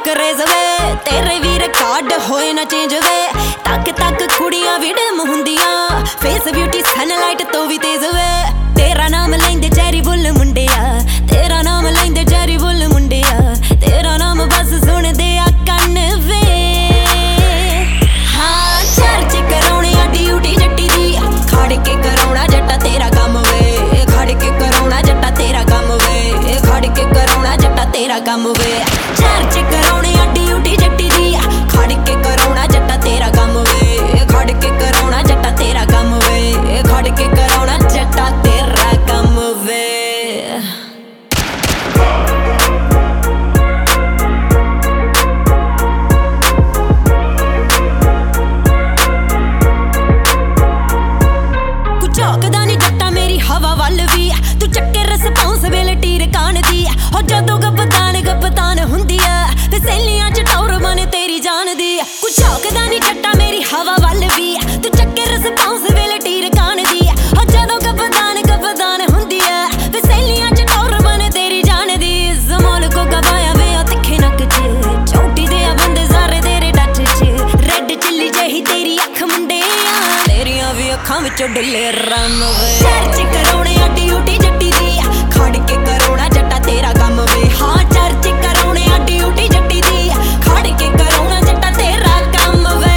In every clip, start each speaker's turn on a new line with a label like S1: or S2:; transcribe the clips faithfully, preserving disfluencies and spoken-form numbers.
S1: craze वे तेरे भी record होए ना चेंज वे तक तक कुड़ियां भी डिम हुंदियां फेस ब्यूटी सनलाइट तो भी तेज वे तेरा नाम लेंदे चेरी बुल मुंडिया तेरा नाम लेंदे चेरी बुल मुंडिया तेरा नाम बस सुन दे आ कन वे हाँ चर्च कराउणे आ ड्यूटी जट्टी दी खड़ के कराउणा जट्टा तेरा काम वे खड़ के कराउणा जट्टा तेरा काम वे खड़ के कराउणा जट्टा तेरा काम वे चर्च कराउणे आ ड्यूटी जट्टी दी खड़ के कराउणा जट्टा तेरा काम वे खड़ के कराउणा जट्टा तेरा काम वे खड़ के कराउणा जट्टा तेरा काम वे झोंकदा नी जट्टा मेरी हवा वल भी तू चक्के रिस्पांसिबिलिटी रकान दी हो जदों गपतान गपतान हुंदी ऐ ते सहेलियां च टौर बने तेरी जान दी कुछ झोंकदा नी जट्टा मेरी हवा वल भी तू चक्के रिस्पांसिबिलिटी रकान दी हो जदों गपतान गपतान हुंदी ऐ ते सहेलियां च टौर बने तेरी जान दी जमाल को गवाया वे तिखे नक च चौटी दे बंदे सारे तेरे टच च रेड चिल्ली जही तेरी अख मुंडिया तेरियां भी अखां विचों डुले रम वे चर्च कराउणे आ ड्यूटी जट्टी दी खड़ के कराउणा जट्टा तेरा काम वे हाँ चर्च कराउणे आ ड्यूटी जट्टी दी खड़ के कराउणा जट्टा तेरा काम वे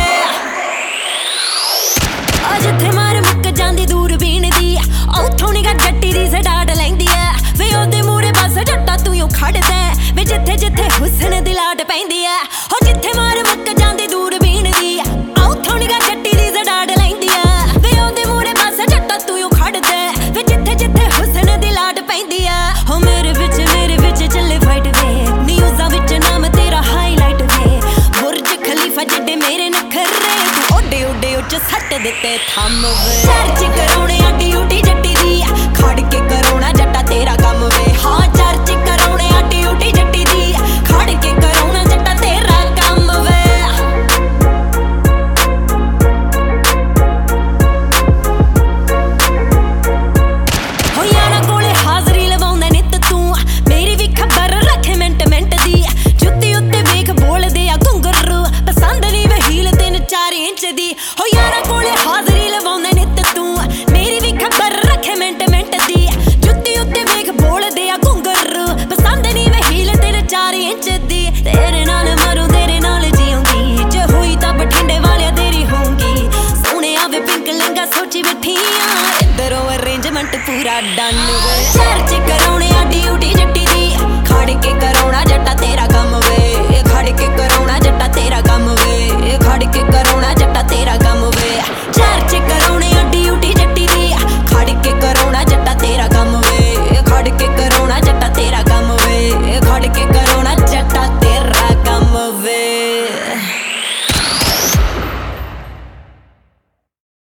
S1: आ जिथे मार मुक जांदी दूरबीन दी उत्थों निगा जट्टी दी सटाट लैंदी ऐ वे ओदे मूहरे बस जट्टा तू यूं खड़दा वे जिथे जिथे हुस्न दी लाट पैंदी ऐ हो जिथे मार मुक जांदी दूरबीन दी उत्थों निगा जट्टी दी सटाट लैंदी ऐ वे ओदे मूहरे बस जट्टा तू यूं खड़दा वे जिथे जिथे हुस्न दी लाट पैंदी ऐ हो मेरे विच मेरे विच चले फाइट वे न्यूज़ां विच नाम तेरा हाईलाइट वे बुर्ज खलीफा जिड्डे मेरे नखरे तू ओडे ओडे उच्च सट दित्ते थम वे चर्च कराउणे आ ड्यूटी जट्टी